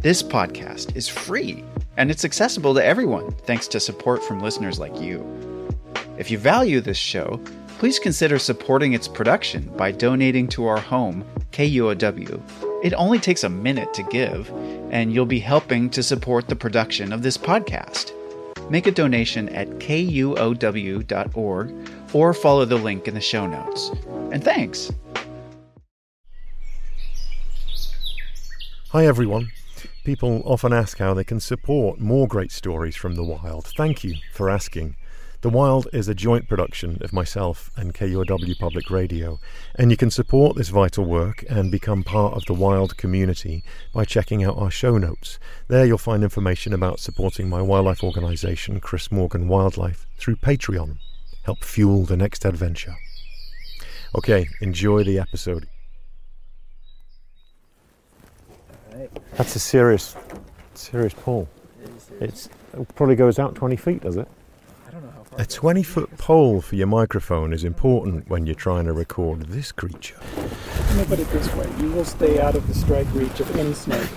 This podcast is free, and it's accessible to everyone thanks to support from listeners like you. If you value this show, please consider supporting its production by donating to our home, KUOW. It only takes a minute to give, and you'll be helping to support the production of this podcast. Make a donation at kuow.org or follow the link in the show notes. And thanks! Hi everyone. People often ask how they can support more great stories from the wild. Thank you for asking. The Wild is a joint production of myself and KUOW Public Radio, and you can support this vital work and become part of the Wild community by checking out our show notes. There you'll find information about supporting my wildlife organisation, Chris Morgan Wildlife, through Patreon. Help fuel the next adventure. Okay, enjoy the episode. That's a serious pole. It probably goes out 20 feet, does it? A 20-foot pole for your microphone is important when you're trying to record this creature. Let me put it this way. You will stay out of the strike reach of any snake.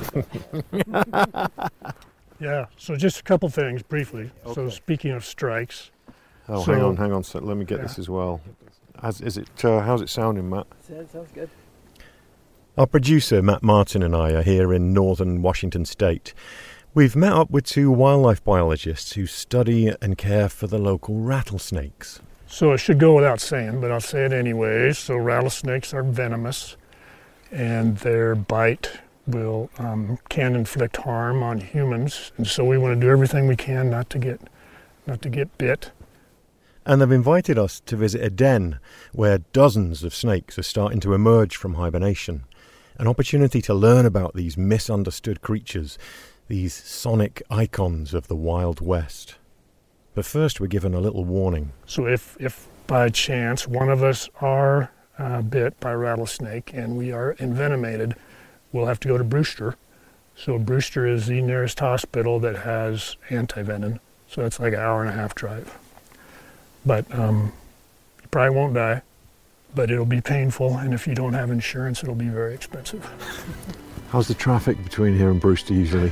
Yeah, so just a couple things briefly. Okay. So speaking of strikes. Oh, hang on. So let me get this as well. How's it sounding, Matt? It sounds good. Our producer, Matt Martin, and I are here in northern Washington state. We've met up with two wildlife biologists who study and care for the local rattlesnakes. So it should go without saying, but I'll say it anyway. So rattlesnakes are venomous, and their bite can inflict harm on humans. And so we want to do everything we can not to get bit. And they've invited us to visit a den where dozens of snakes are starting to emerge from hibernation. An opportunity to learn about these misunderstood creatures, these sonic icons of the Wild West. But first we're given a little warning. So if by chance one of us are bit by a rattlesnake and we are envenomated, we'll have to go to Brewster. So Brewster is the nearest hospital that has anti-venom. So that's like an hour-and-a-half drive. But you probably won't die, but it'll be painful, and if you don't have insurance, it'll be very expensive. How's the traffic between here and Brewster usually?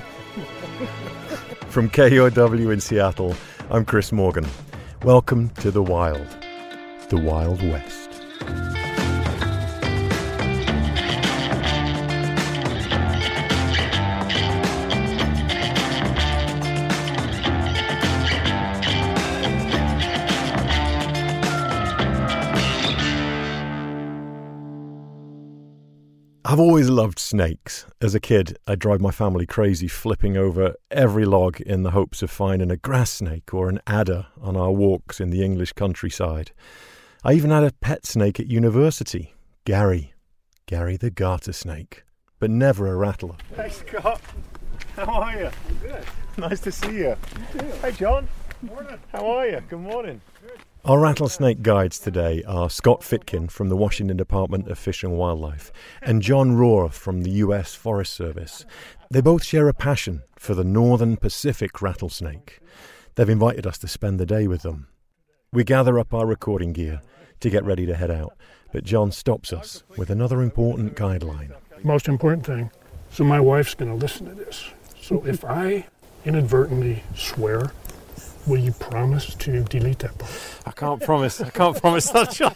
From KUOW in Seattle, I'm Chris Morgan. Welcome to the Wild West. I've always loved snakes. As a kid, I'd drive my family crazy flipping over every log in the hopes of finding a grass snake or an adder on our walks in the English countryside. I even had a pet snake at university, Gary the garter snake, but never a rattler. Hey Scott, how are you? Good. Nice to see you. You too. Hey John. Morning. How are you? Good morning. Good. Our rattlesnake guides today are Scott Fitkin from the Washington Department of Fish and Wildlife and John Rohr from the U.S. Forest Service. They both share a passion for the northern Pacific rattlesnake. They've invited us to spend the day with them. We gather up our recording gear to get ready to head out, but John stops us with another important guideline. Most important thing, so my wife's going to listen to this. So if I inadvertently swear, will you promise to delete that part? I can't promise that, John.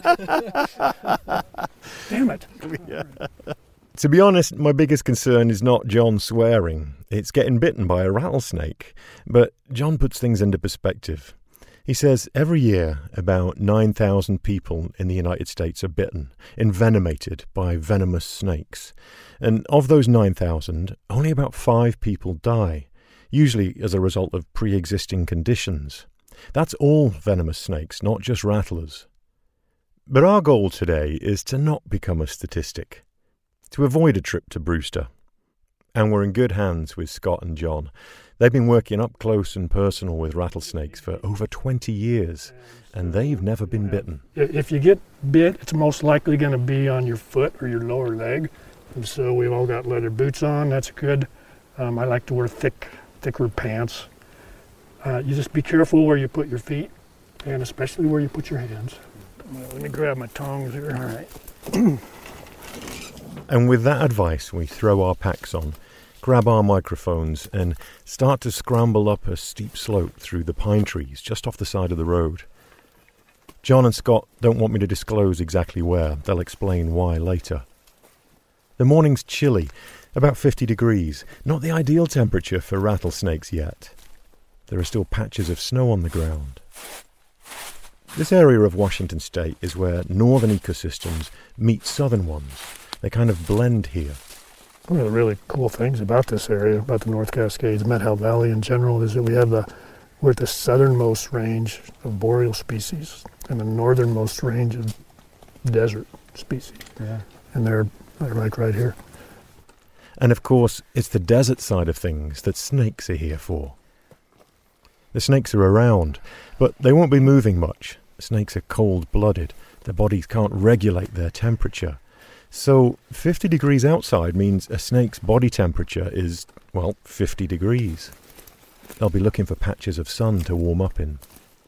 Damn it. Yeah. To be honest, my biggest concern is not John swearing. It's getting bitten by a rattlesnake. But John puts things into perspective. He says every year about 9,000 people in the United States are bitten, envenomated by venomous snakes. And of those 9,000, only about 5 people die, usually as a result of pre-existing conditions. That's all venomous snakes, not just rattlers. But our goal today is to not become a statistic, to avoid a trip to Brewster. And we're in good hands with Scott and John. They've been working up close and personal with rattlesnakes for over 20 years, and they've never been bitten. If you get bit, it's most likely going to be on your foot or your lower leg. And so we've all got leather boots on. That's good. I like to wear thicker pants. You just be careful where you put your feet, and especially where you put your hands. Let me grab my tongs here. All right. And with that advice, we throw our packs on grab our microphones, and start to scramble up a steep slope through the pine trees just off the side of the road. John and Scott don't want me to disclose exactly where. They'll explain why later. The morning's chilly, about 50 degrees, not the ideal temperature for rattlesnakes yet. There are still patches of snow on the ground. This area of Washington state is where northern ecosystems meet southern ones. They kind of blend here. One of the really cool things about this area, about the North Cascades, Methow Valley in general, is that we're at the southernmost range of boreal species and the northernmost range of desert species. Yeah. And they're like right here. And of course, it's the desert side of things that snakes are here for. The snakes are around, but they won't be moving much. Snakes are cold-blooded. Their bodies can't regulate their temperature. So 50 degrees outside means a snake's body temperature is, 50 degrees. They'll be looking for patches of sun to warm up in.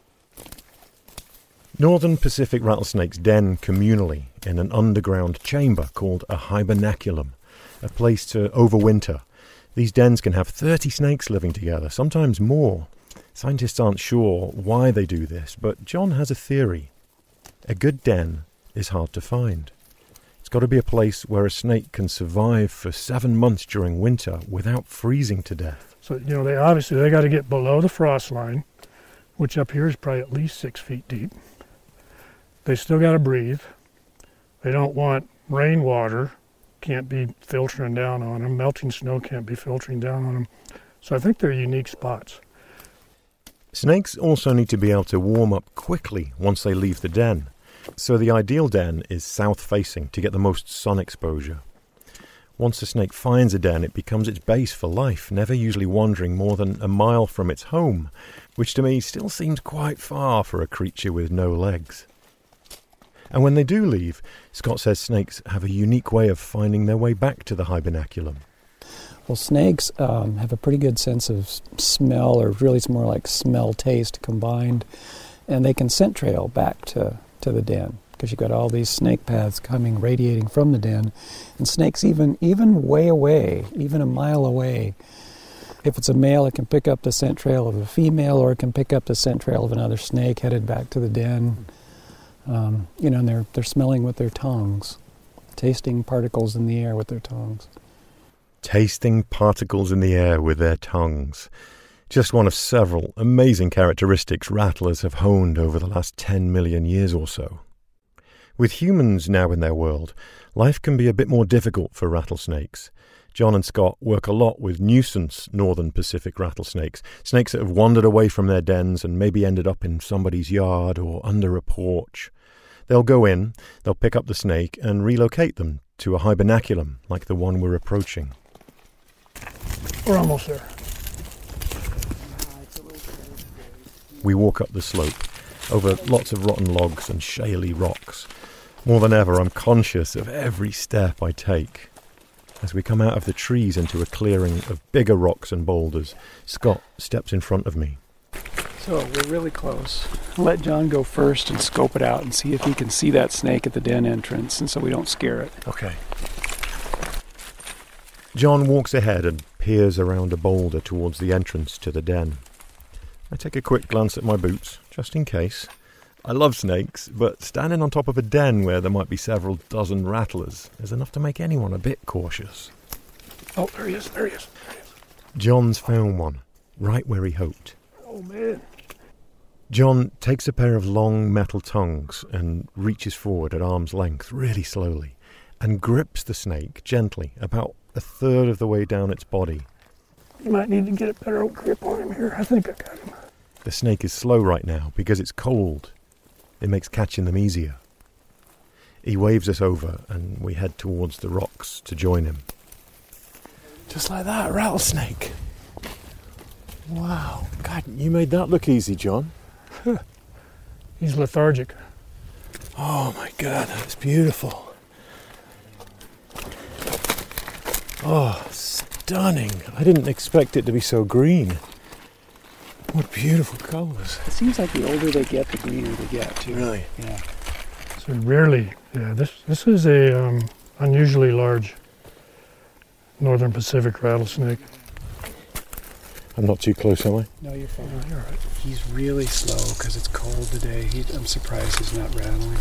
Northern Pacific rattlesnakes den communally in an underground chamber called a hibernaculum, a place to overwinter. These dens can have 30 snakes living together, sometimes more. Scientists aren't sure why they do this, but John has a theory. A good den is hard to find. It's got to be a place where a snake can survive for 7 months during winter without freezing to death. So, they got to get below the frost line, which up here is probably at least 6 feet deep. They still got to breathe. They don't want rainwater, can't be filtering down on them. Melting snow can't be filtering down on them. So I think they're unique spots. Snakes also need to be able to warm up quickly once they leave the den. So the ideal den is south-facing to get the most sun exposure. Once a snake finds a den, it becomes its base for life, never usually wandering more than a mile from its home, which to me still seems quite far for a creature with no legs. And when they do leave, Scott says snakes have a unique way of finding their way back to the hibernaculum. Well, snakes have a pretty good sense of smell, or really it's more like smell-taste combined, and they can scent trail back to the den, because you've got all these snake paths radiating from the den, and snakes even way away, even a mile away. If it's a male, it can pick up the scent trail of a female, or it can pick up the scent trail of another snake headed back to the den. And they're smelling with their tongues, tasting particles in the air with their tongues. Tasting particles in the air with their tongues. Just one of several amazing characteristics rattlers have honed over the last 10 million years or so. With humans now in their world, life can be a bit more difficult for rattlesnakes. John and Scott work a lot with nuisance northern Pacific rattlesnakes, snakes that have wandered away from their dens and maybe ended up in somebody's yard or under a porch. They'll go in, they'll pick up the snake and relocate them to a hibernaculum like the one we're approaching. We're almost there. We walk up the slope, over lots of rotten logs and shaly rocks. More than ever, I'm conscious of every step I take. As we come out of the trees into a clearing of bigger rocks and boulders, Scott steps in front of me. So we're really close. Let John go first and scope it out and see if he can see that snake at the den entrance, and so we don't scare it. Okay. John walks ahead and peers around a boulder towards the entrance to the den. I take a quick glance at my boots, just in case. I love snakes, but standing on top of a den where there might be several dozen rattlers is enough to make anyone a bit cautious. Oh, there he is. John's found one, right where he hoped. Oh, man. John takes a pair of long metal tongs and reaches forward at arm's length really slowly and grips the snake gently, about a third of the way down its body. You might need to get a better grip on him here. I think I got him. The snake is slow right now because it's cold. It makes catching them easier. He waves us over and we head towards the rocks to join him. Just like that, rattlesnake. Wow. God, you made that look easy, John. He's lethargic. Oh my God, that's beautiful. Oh, stunning. I didn't expect it to be so green. What beautiful colours. It seems like the older they get, the greener they get, too. Really? Yeah. So rarely, this is a unusually large northern Pacific rattlesnake. I'm not too close, am I? No, you're fine. You're right. He's really slow because it's cold today. I'm surprised he's not rattling.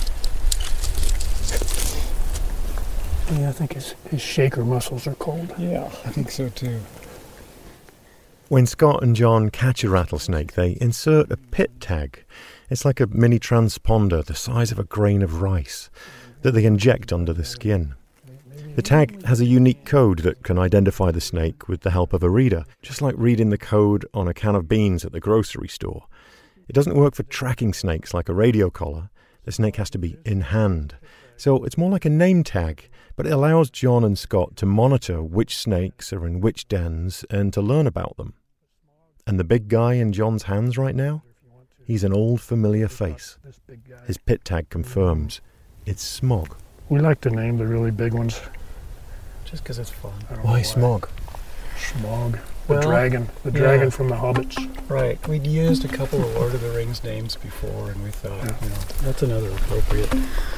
Yeah, I think his shaker muscles are cold. Yeah, I think so too. When Scott and John catch a rattlesnake, they insert a pit tag. It's like a mini transponder the size of a grain of rice that they inject under the skin. The tag has a unique code that can identify the snake with the help of a reader, just like reading the code on a can of beans at the grocery store. It doesn't work for tracking snakes like a radio collar. The snake has to be in hand. So it's more like a name tag, but it allows John and Scott to monitor which snakes are in which dens and to learn about them. And the big guy in John's hands right now? He's an old familiar face. His pit tag confirms it's Smog. We like to name the really big ones. Just because it's fun. Why Smog? Smog. Well, the dragon from the Hobbits. Right. We'd used a couple of Lord of the Rings names before, and we thought, that's another appropriate.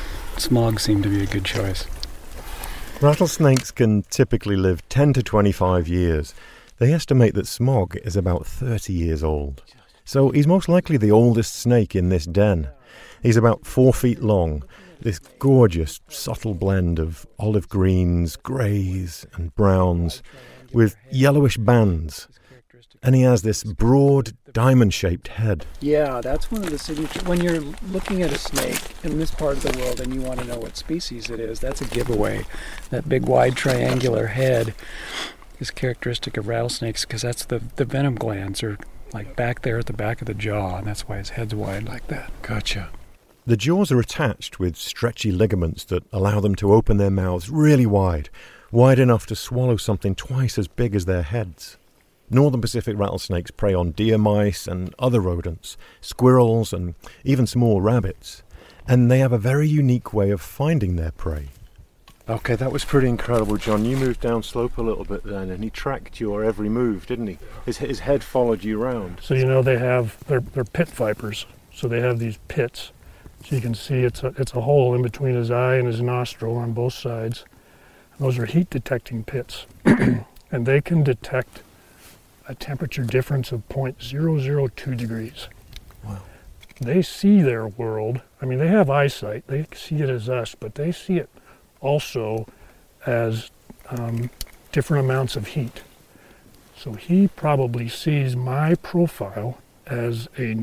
Smog seemed to be a good choice. Rattlesnakes can typically live 10 to 25 years. They estimate that Smog is about 30 years old. So he's most likely the oldest snake in this den. He's about 4 feet long, this gorgeous, subtle blend of olive greens, greys and browns, with yellowish bands. And he has this broad, diamond-shaped head. Yeah, that's one of the signature. When you're looking at a snake in this part of the world and you want to know what species it is, that's a giveaway. That big, wide, triangular head is characteristic of rattlesnakes because that's the venom glands are like back there at the back of the jaw, and that's why his head's wide like that. Gotcha. The jaws are attached with stretchy ligaments that allow them to open their mouths really wide enough to swallow something twice as big as their heads. Northern Pacific rattlesnakes prey on deer mice and other rodents, squirrels and even small rabbits. And they have a very unique way of finding their prey. Okay, that was pretty incredible, John. You moved down slope a little bit then, and he tracked your every move, didn't he? His head followed you round. So they're pit vipers. So they have these pits. So you can see it's a hole in between his eye and his nostril on both sides. And those are heat detecting pits. And they can detect a temperature difference of 0.002 degrees. Wow. They see their world. I mean, they have eyesight. They see it as us, but they see it also as different amounts of heat. So he probably sees my profile as a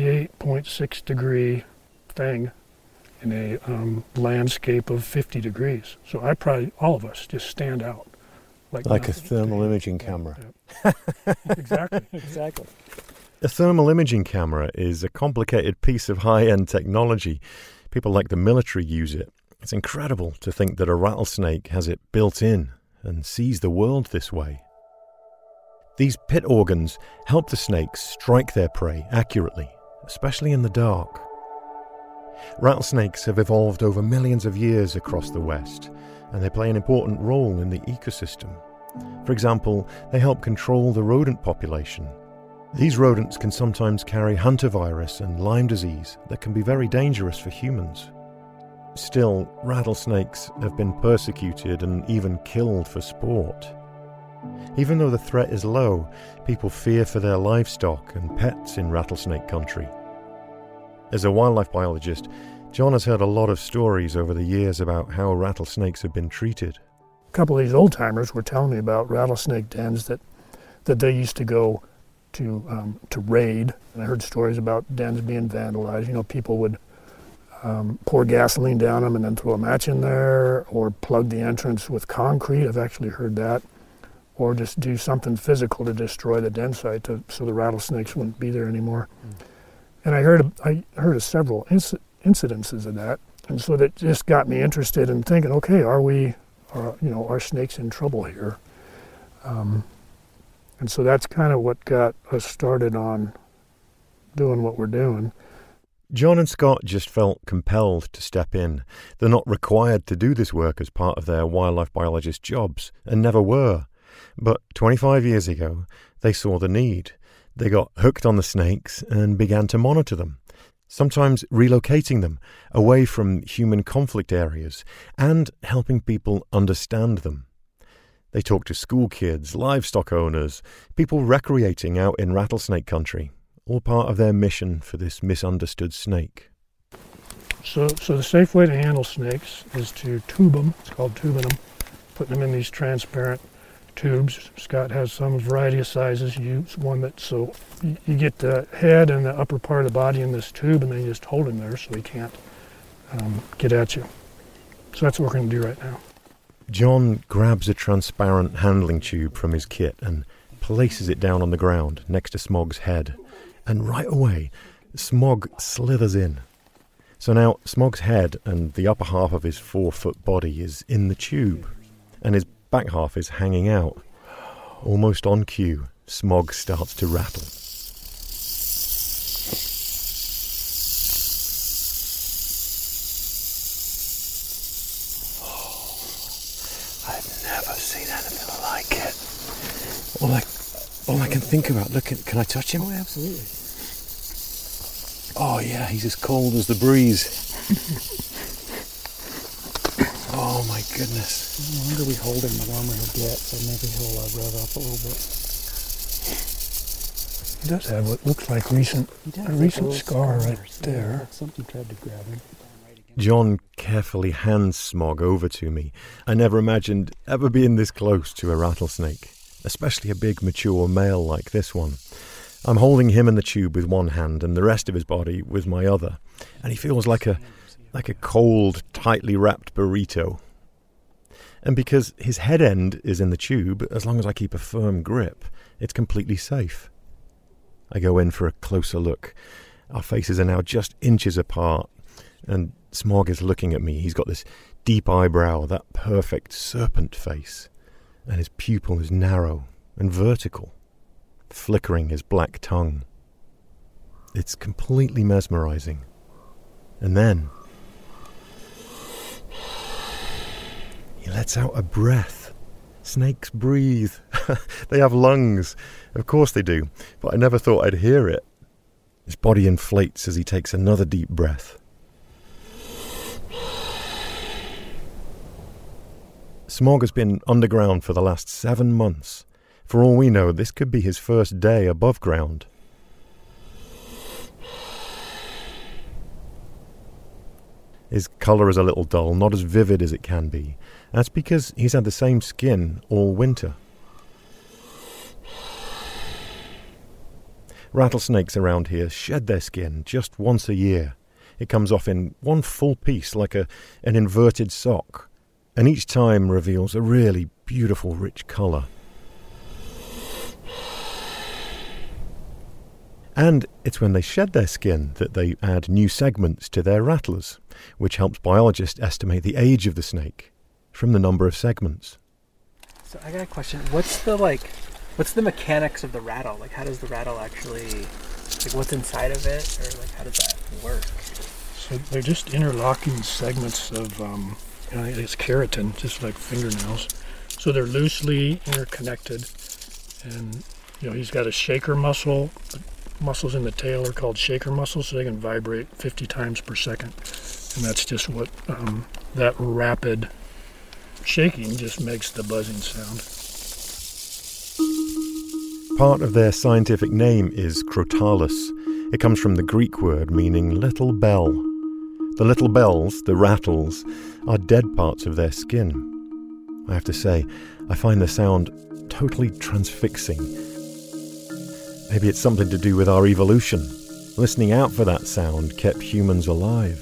98.6 degree thing in a landscape of 50 degrees. So all of us just stand out. Like a thermal imaging camera. Yeah. Exactly. A thermal imaging camera is a complicated piece of high-end technology. People like the military use it. It's incredible to think that a rattlesnake has it built in and sees the world this way. These pit organs help the snakes strike their prey accurately, especially in the dark. Rattlesnakes have evolved over millions of years across the West, and they play an important role in the ecosystem. For example, they help control the rodent population. These rodents can sometimes carry hantavirus and Lyme disease that can be very dangerous for humans. Still, rattlesnakes have been persecuted and even killed for sport. Even though the threat is low, people fear for their livestock and pets in rattlesnake country. As a wildlife biologist, John has heard a lot of stories over the years about how rattlesnakes have been treated. A couple of these old-timers were telling me about rattlesnake dens that they used to go to raid. And I heard stories about dens being vandalized. You know, people would pour gasoline down them and then throw a match in there, or plug the entrance with concrete. I've actually heard that. Or just do something physical to destroy the den site so the rattlesnakes wouldn't be there anymore. And I heard of several incidences of that, and so that just got me interested in thinking, okay, are snakes in trouble here? And so that's kind of what got us started on doing what we're doing. John and Scott just felt compelled to step in. They're not required to do this work as part of their wildlife biologist jobs, and never were. But 25 years ago, they saw the need. They got hooked on the snakes and began to monitor them, sometimes relocating them away from human conflict areas and helping people understand them. They talk to school kids, livestock owners, people recreating out in rattlesnake country, all part of their mission for this misunderstood snake. So the safe way to handle snakes is to tube them. It's called tubing them, putting them in these transparent tubes. Scott has some variety of sizes. You use one that, so you get the head and the upper part of the body in this tube, and then you just hold him there so he can't get at you. So that's what we're going to do right now. John grabs a transparent handling tube from his kit and places it down on the ground next to Smog's head. And right away, Smog slithers in. So now Smog's head and the upper half of his 4-foot body is in the tube, and his back half is hanging out. Almost on cue, Smog starts to rattle. I've never seen anything like it. All I can think about, look, can I touch him? Oh, absolutely. Oh yeah, he's as cold as the breeze. Oh my goodness. The longer we hold him, the warmer he'll get, so maybe he'll rev up a little bit. He does have what looks like a recent scar right there. Like something tried to grab him. John carefully hands Smog over to me. I never imagined ever being this close to a rattlesnake, especially a big mature male like this one. I'm holding him in the tube with one hand and the rest of his body with my other, and he feels like a cold, tightly wrapped burrito. And because his head end is in the tube, as long as I keep a firm grip, it's completely safe. I go in for a closer look. Our faces are now just inches apart, and Smog is looking at me. He's got this deep eyebrow, that perfect serpent face, and his pupil is narrow and vertical, flickering his black tongue. It's completely mesmerizing. And then he lets out a breath. Snakes breathe. They have lungs. Of course they do, but I never thought I'd hear it. His body inflates as he takes another deep breath. Smog has been underground for the last 7 months. For all we know, this could be his first day above ground. His colour is a little dull, not as vivid as it can be. That's because he's had the same skin all winter. Rattlesnakes around here shed their skin just once a year. It comes off in one full piece, like an inverted sock, and each time reveals a really beautiful, rich colour. And it's when they shed their skin that they add new segments to their rattlers, which helps biologists estimate the age of the snake from the number of segments. So I got a question. What's the mechanics of the rattle? Like, how does the rattle actually, like, what's inside of it, or like, how does that work? So they're just interlocking segments of, it's keratin, just like fingernails. So they're loosely interconnected, and he's got a shaker muscle. The muscles in the tail are called shaker muscles, so they can vibrate 50 times per second, and that's just what that rapid shaking just makes the buzzing sound. Part of their scientific name is Crotalus. It comes from the Greek word meaning little bell. The little bells, the rattles, are dead parts of their skin. I have to say, I find the sound totally transfixing. Maybe it's something to do with our evolution. Listening out for that sound kept humans alive.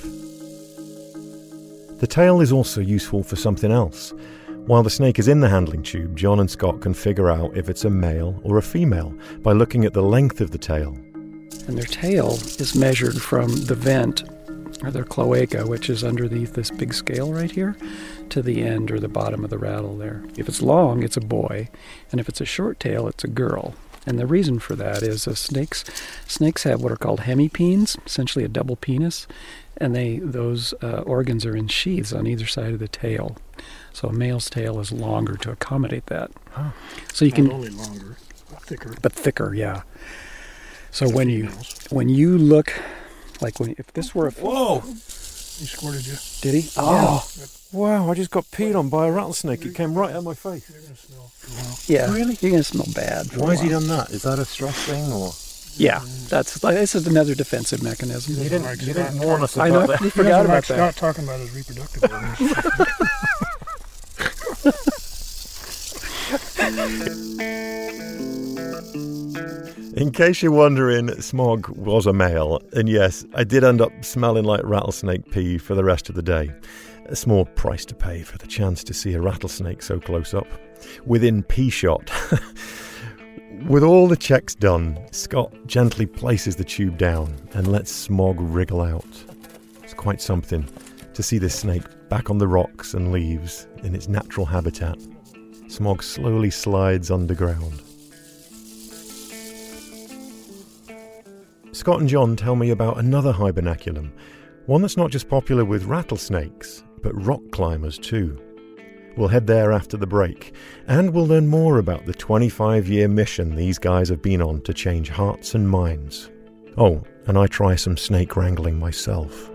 The tail is also useful for something else. While the snake is in the handling tube, John and Scott can figure out if it's a male or a female by looking at the length of the tail. And their tail is measured from the vent, or their cloaca, which is underneath this big scale right here, to the end or the bottom of the rattle there. If it's long, it's a boy, and if it's a short tail, it's a girl. And the reason for that is snakes have what are called hemipenes, essentially a double penis, and those organs are in sheaths on either side of the tail. So a male's tail is longer to accommodate that. Huh. So you can not only longer, but thicker, yeah. So when you look, like if this were a whoa, He squirted you. Did he? Oh, Wow, I just got peed on by a rattlesnake. It came right at my face. You're going to smell for a while. yeah. Really? You're going to smell bad. for a Why has he while. done that? Is that a stress thing or? Yeah, this is another defensive mechanism. You didn't warn us I know, about that. we forgot about Scott that. talking about his reproductive organs. In case you're wondering, Smog was a male, and yes, I did end up smelling like rattlesnake pee for the rest of the day. A small price to pay for the chance to see a rattlesnake so close up, within pea shot. With all the checks done, Scott gently places the tube down and lets Smog wriggle out. It's quite something to see this snake back on the rocks and leaves in its natural habitat. Smog slowly slides underground. Scott and John tell me about another hibernaculum, one that's not just popular with rattlesnakes, but rock climbers too. We'll head there after the break, and we'll learn more about the 25-year mission these guys have been on to change hearts and minds. Oh, and I try some snake wrangling myself.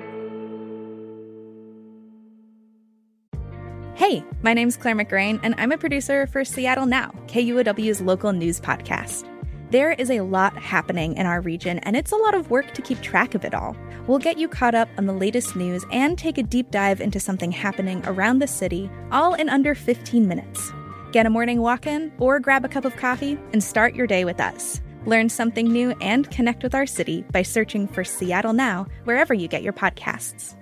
Hey, my name's Claire McGrain, and I'm a producer for Seattle Now, KUOW's local news podcast. There is a lot happening in our region, and it's a lot of work to keep track of it all. We'll get you caught up on the latest news and take a deep dive into something happening around the city, all in under 15 minutes. Get a morning walk in or grab a cup of coffee and start your day with us. Learn something new and connect with our city by searching for Seattle Now wherever you get your podcasts.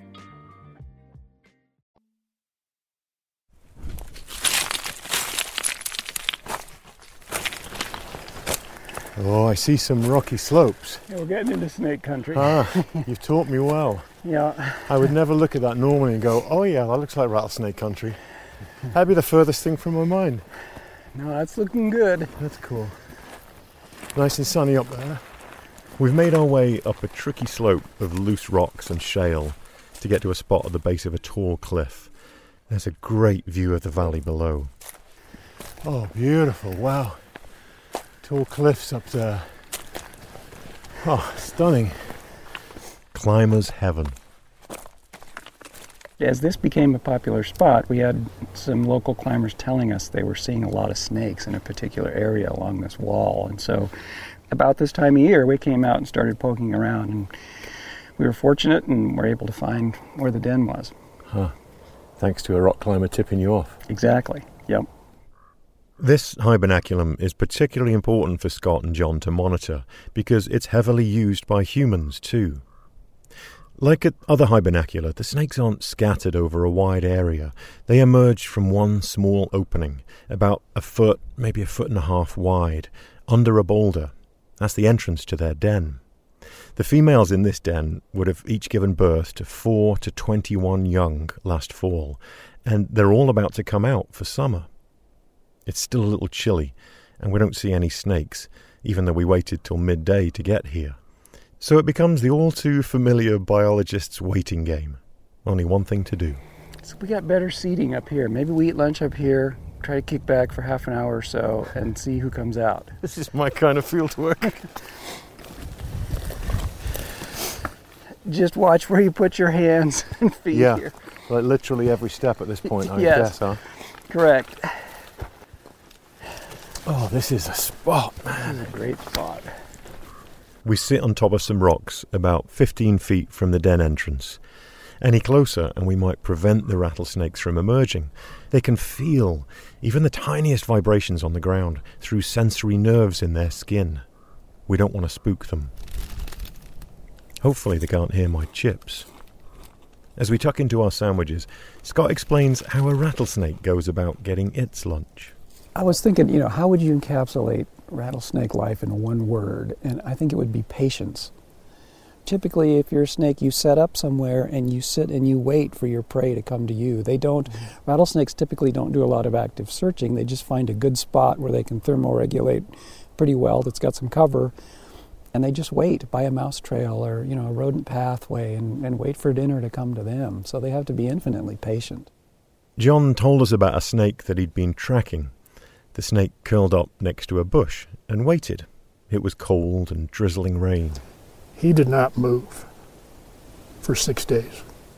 Oh, I see some rocky slopes. Yeah, we're getting into snake country. You've taught me well. Yeah. I would never look at that normally and go, oh yeah, that looks like rattlesnake country. That'd be the furthest thing from my mind. No, that's looking good. That's cool. Nice and sunny up there. We've made our way up a tricky slope of loose rocks and shale to get to a spot at the base of a tall cliff. There's a great view of the valley below. Oh, beautiful. Wow. Tall cliffs up there. Oh, stunning. Climber's heaven. As this became a popular spot, we had some local climbers telling us they were seeing a lot of snakes in a particular area along this wall. And so about this time of year, we came out and started poking around. And we were fortunate and were able to find where the den was. Thanks to a rock climber tipping you off. Exactly. Yep. This hibernaculum is particularly important for Scott and John to monitor because it's heavily used by humans too. Like at other hibernacula, the snakes aren't scattered over a wide area. They emerge from one small opening, about a foot, maybe a foot and a half wide, under a boulder. That's the entrance to their den. The females in this den would have each given birth to 4 to 21 young last fall, and they're all about to come out for summer. It's still a little chilly, and we don't see any snakes, even though we waited till midday to get here. So it becomes the all-too-familiar biologist's waiting game. Only one thing to do. So we got better seating up here. Maybe we eat lunch up here, try to kick back for half an hour or so, and see who comes out. This is my kind of field work. Just watch where you put your hands and feet here. Like literally every step at this point, I Yes. guess, huh? Correct. Oh, this is a spot, man. This is a great spot. We sit on top of some rocks about 15 feet from the den entrance. Any closer and we might prevent the rattlesnakes from emerging. They can feel even the tiniest vibrations on the ground through sensory nerves in their skin. We don't want to spook them. Hopefully they can't hear my chips. As we tuck into our sandwiches, Scott explains how a rattlesnake goes about getting its lunch. I was thinking, how would you encapsulate rattlesnake life in one word? And I think it would be patience. Typically, if you're a snake, you set up somewhere and you sit and you wait for your prey to come to you. Rattlesnakes typically don't do a lot of active searching. They just find a good spot where they can thermoregulate pretty well that's got some cover, and they just wait by a mouse trail or, a rodent pathway and wait for dinner to come to them. So they have to be infinitely patient. John told us about a snake that he'd been tracking. The snake curled up next to a bush and waited. It was cold and drizzling rain. He did not move for 6 days.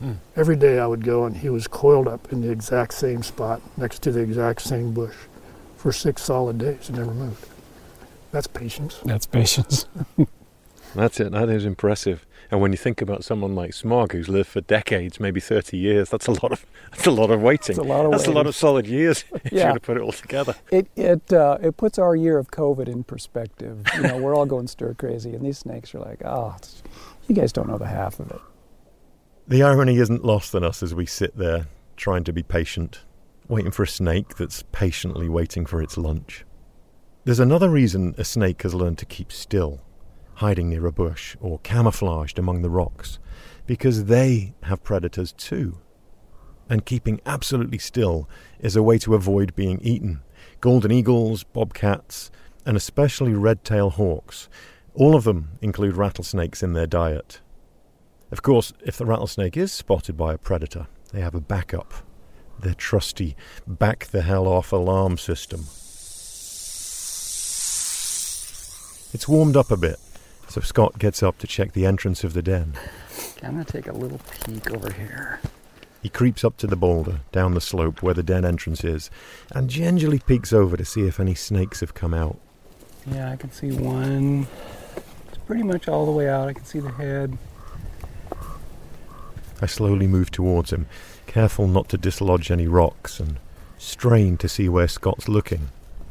Every day I would go and he was coiled up in the exact same spot next to the exact same bush for 6 solid days and never moved. That's patience. That's patience. That's it. That is impressive. And when you think about someone like Smog, who's lived for decades, maybe 30 years, that's a lot of waiting. That's a lot of solid years if you're going to put it all together. It puts our year of COVID in perspective. You know, we're all going stir crazy, and these snakes are like, you guys don't know the half of it. The irony isn't lost on us as we sit there trying to be patient, waiting for a snake that's patiently waiting for its lunch. There's another reason a snake has learned to keep still, hiding near a bush or camouflaged among the rocks, because they have predators too. And keeping absolutely still is a way to avoid being eaten. Golden eagles, bobcats, and especially red-tailed hawks, all of them include rattlesnakes in their diet. Of course, if the rattlesnake is spotted by a predator, they have a backup, their trusty back-the-hell-off alarm system. It's warmed up a bit, so Scott gets up to check the entrance of the den. Okay, I'm going to take a little peek over here. He creeps up to the boulder, down the slope where the den entrance is, and gingerly peeks over to see if any snakes have come out. Yeah, I can see one. It's pretty much all the way out. I can see the head. I slowly move towards him, careful not to dislodge any rocks, and strain to see where Scott's looking.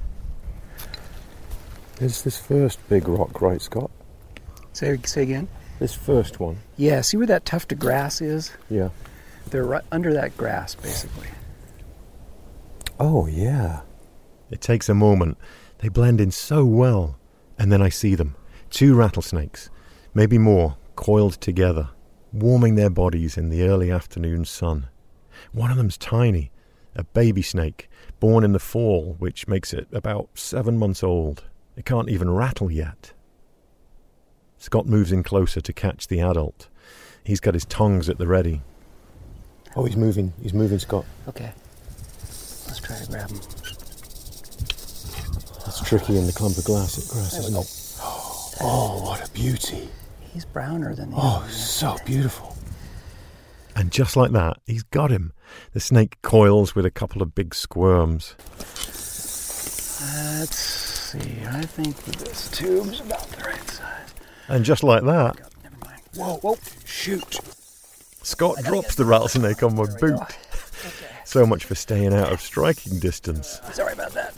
There's this first big rock, right, Scott? Say again? This first one. Yeah, see where that tuft of grass is? Yeah. They're right under that grass, basically. Oh, yeah. It takes a moment. They blend in so well. And then I see them. 2 rattlesnakes, maybe more, coiled together, warming their bodies in the early afternoon sun. One of them's tiny, a baby snake, born in the fall, which makes it about 7 months old. It can't even rattle yet. Scott moves in closer to catch the adult. He's got his tongs at the ready. Oh, he's moving, Scott. Okay. Let's try to grab him. That's tricky in the clump of grass, isn't it? Oh, what a beauty. He's browner than the other. Oh, so beautiful. And just like that, he's got him. The snake coils with a couple of big squirms. Let's see. I think this tube's about the right size. And just like that... Never mind. Whoa, shoot. Scott drops the rattlesnake on my boot. Okay. So much for staying out of striking distance. Sorry about that.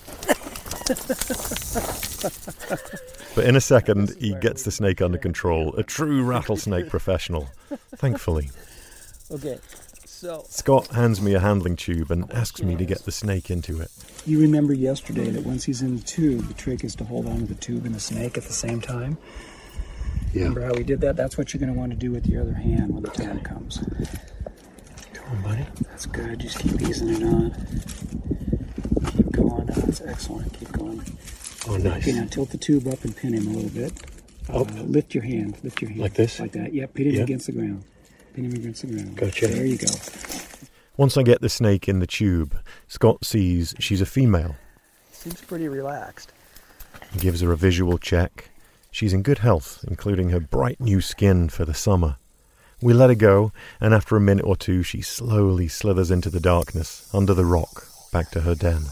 But in a second, he gets the snake under control. A true rattlesnake professional. Thankfully. Okay, so... Scott hands me a handling tube and asks me to get the snake into it. You remember yesterday that once he's in the tube, the trick is to hold on to the tube and the snake at the same time? Yeah. Remember how we did that? That's what you're going to want to do with your other hand when the time comes. Come on, buddy. That's good. Just keep easing it on. Keep going. That's excellent. Keep going. Oh, nice. Okay, now tilt the tube up and pin him a little bit. Lift your hand. Like this? Like that. Yeah, pin him against the ground. Pin him against the ground. Gotcha. There you go. Once I get the snake in the tube, Scott sees she's a female. Seems pretty relaxed. He gives her a visual check. She's in good health, including her bright new skin for the summer. We let her go, and after a minute or two, she slowly slithers into the darkness, under the rock, back to her den.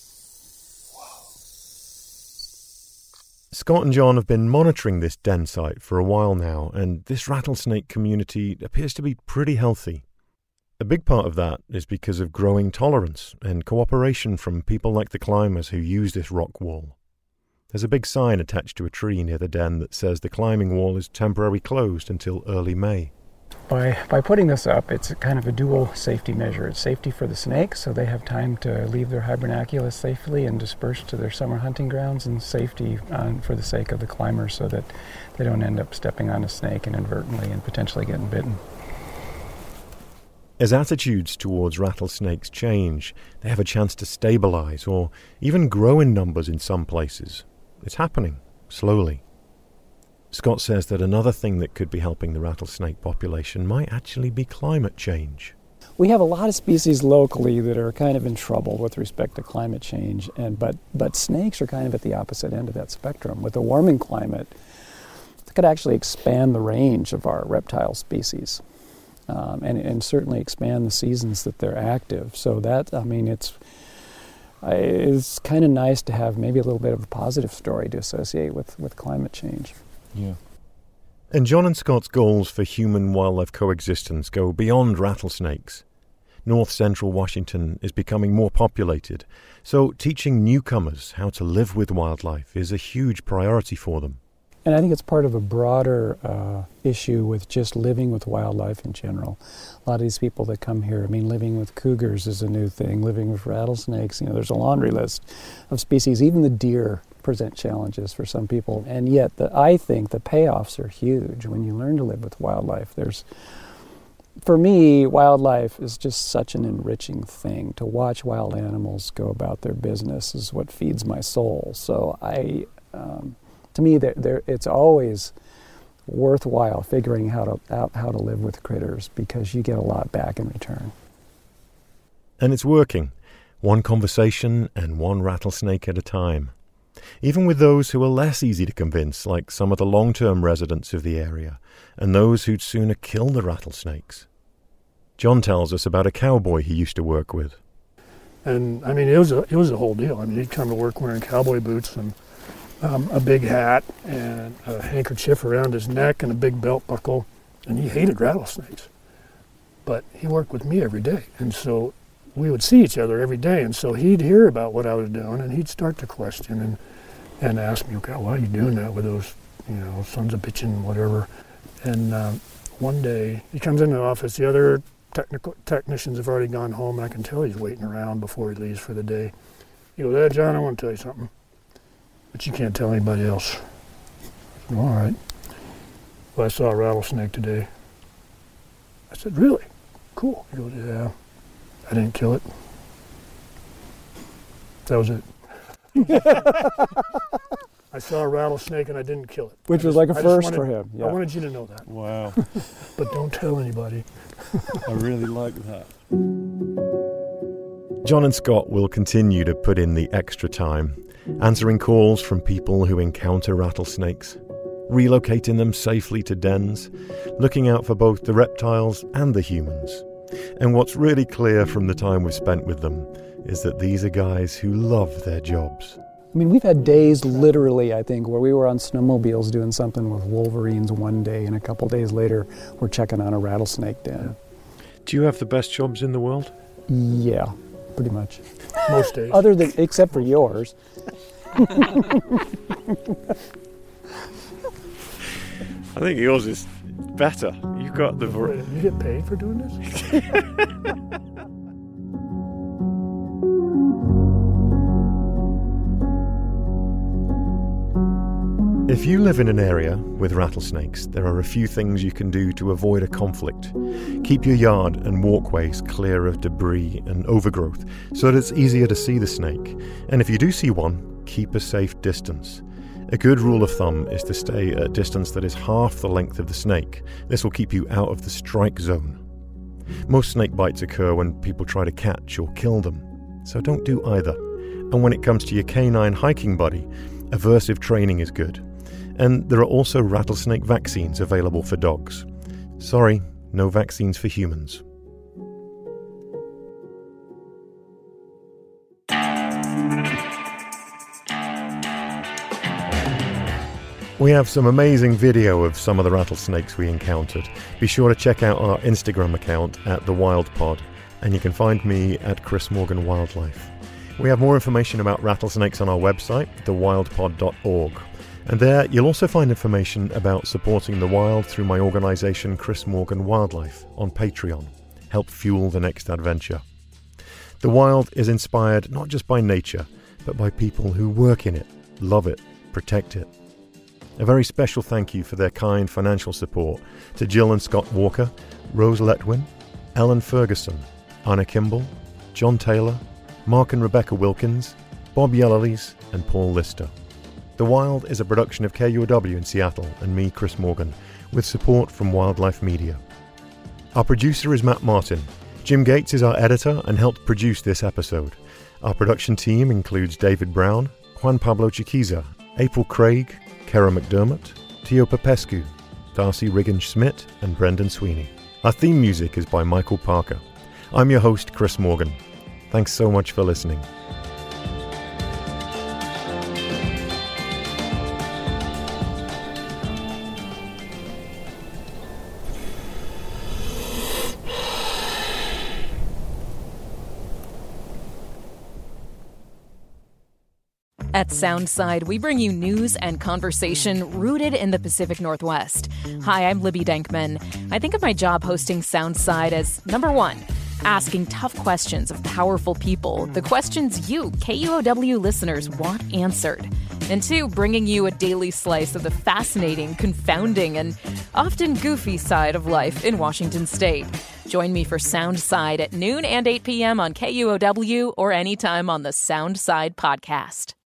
Scott and John have been monitoring this den site for a while now, and this rattlesnake community appears to be pretty healthy. A big part of that is because of growing tolerance and cooperation from people like the climbers who use this rock wall. There's a big sign attached to a tree near the den that says the climbing wall is temporarily closed until early May. By putting this up, it's kind of a dual safety measure. It's safety for the snakes, so they have time to leave their hibernaculus safely and disperse to their summer hunting grounds, and safety for the sake of the climbers so that they don't end up stepping on a snake inadvertently and potentially getting bitten. As attitudes towards rattlesnakes change, they have a chance to stabilize or even grow in numbers in some places. It's happening, slowly. Scott says that another thing that could be helping the rattlesnake population might actually be climate change. We have a lot of species locally that are kind of in trouble with respect to climate change, but snakes are kind of at the opposite end of that spectrum. With a warming climate, it could actually expand the range of our reptile species. and certainly expand the seasons that they're active. So that, I mean, it's kind of nice to have maybe a little bit of a positive story to associate with climate change. Yeah. And John and Scott's goals for human-wildlife coexistence go beyond rattlesnakes. North Central Washington is becoming more populated, so teaching newcomers how to live with wildlife is a huge priority for them. And I think it's part of a broader issue with just living with wildlife in general. A lot of these people that come here, I mean, living with cougars is a new thing, living with rattlesnakes, there's a laundry list of species. Even the deer present challenges for some people. And yet, I think the payoffs are huge when you learn to live with wildlife. For me, wildlife is just such an enriching thing. To watch wild animals go about their business is what feeds my soul. So to me, it's always worthwhile figuring out how to live with critters, because you get a lot back in return. And it's working. One conversation and one rattlesnake at a time. Even with those who are less easy to convince, like some of the long-term residents of the area, and those who'd sooner kill the rattlesnakes. John tells us about a cowboy he used to work with. And I mean, it was a whole deal. I mean, he'd come to work wearing cowboy boots and a big hat and a handkerchief around his neck and a big belt buckle, and he hated rattlesnakes. But he worked with me every day, and so we would see each other every day, and so he'd hear about what I was doing, and he'd start to question and ask me, okay, why are you doing that with those, sons of bitchin', whatever. And one day, he comes into the office, the other technicians have already gone home, and I can tell he's waiting around before he leaves for the day. He goes, "Hey, John, I want to tell you something, but you can't tell anybody else." I said, "All right." "Well, I saw a rattlesnake today." I said, "Really? Cool." He goes, "Yeah, I didn't kill it." That was it. I saw a rattlesnake and I didn't kill it. Which was like a first for him. Yeah. I wanted you to know that. Wow. But don't tell anybody. I really like that. John and Scott will continue to put in the extra time, answering calls from people who encounter rattlesnakes, relocating them safely to dens, looking out for both the reptiles and the humans. And what's really clear from the time we've spent with them is that these are guys who love their jobs. I mean, we've had days, literally, I think, where we were on snowmobiles doing something with wolverines one day, and a couple days later, we're checking on a rattlesnake den. Do you have the best jobs in the world? Yeah, pretty much. Most days. Except for yours. I think yours is better. You've got the... You get paid for doing this? If you live in an area with rattlesnakes, there are a few things you can do to avoid a conflict. Keep your yard and walkways clear of debris and overgrowth so that it's easier to see the snake. And if you do see one, keep a safe distance. A good rule of thumb is to stay at a distance that is half the length of the snake. This will keep you out of the strike zone. Most snake bites occur when people try to catch or kill them, so don't do either. And when it comes to your canine hiking buddy, aversive training is good. And there are also rattlesnake vaccines available for dogs. Sorry, no vaccines for humans. We have some amazing video of some of the rattlesnakes we encountered. Be sure to check out our Instagram account at The Wild Pod, and you can find me at Chris Morgan Wildlife. We have more information about rattlesnakes on our website, thewildpod.org. And there you'll also find information about supporting the wild through my organisation Chris Morgan Wildlife on Patreon. Help fuel the next adventure. The wild is inspired not just by nature, but by people who work in it, love it, protect it. A very special thank you for their kind financial support to Jill and Scott Walker, Rose Letwin, Ellen Ferguson, Anna Kimball, John Taylor, Mark and Rebecca Wilkins, Bob Yellerlees, and Paul Lister. The Wild is a production of KUOW in Seattle and me, Chris Morgan, with support from Wildlife Media. Our producer is Matt Martin. Jim Gates is our editor and helped produce this episode. Our production team includes David Brown, Juan Pablo Chiquiza, April Craig, Kara McDermott, Tio Popescu, Darcy Riggin-Schmidt, and Brendan Sweeney. Our theme music is by Michael Parker. I'm your host, Chris Morgan. Thanks so much for listening. At Soundside, we bring you news and conversation rooted in the Pacific Northwest. Hi, I'm Libby Denkman. I think of my job hosting Soundside as, number one, asking tough questions of powerful people, the questions you, KUOW listeners, want answered. And two, bringing you a daily slice of the fascinating, confounding, and often goofy side of life in Washington State. Join me for Soundside at noon and 8 p.m. on KUOW or anytime on the Soundside podcast.